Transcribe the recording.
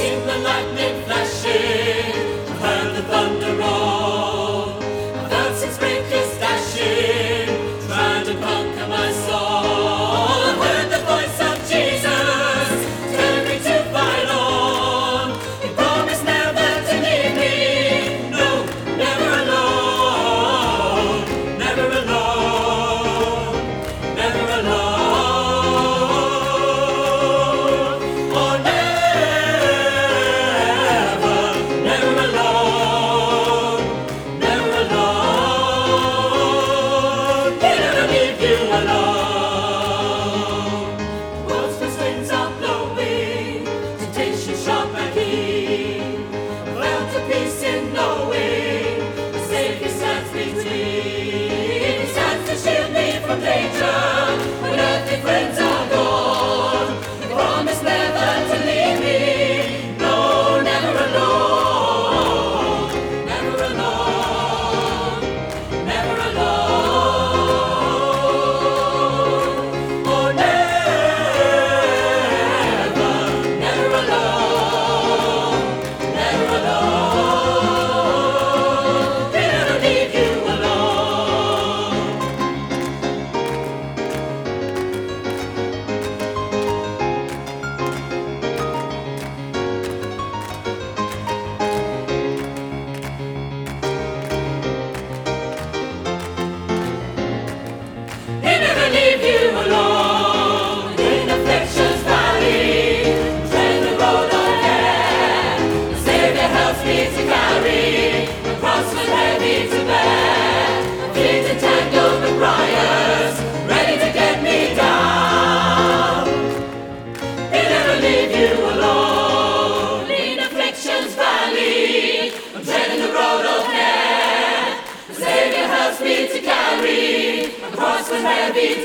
seen the lightning flashing, I've heard the thunder roll, I've heard some breakers dashing, trying to conquer my soul. I've heard the voice of Jesus telling me to fight on. He promised never to leave me, no, never alone, never alone, never alone. Cross was heavy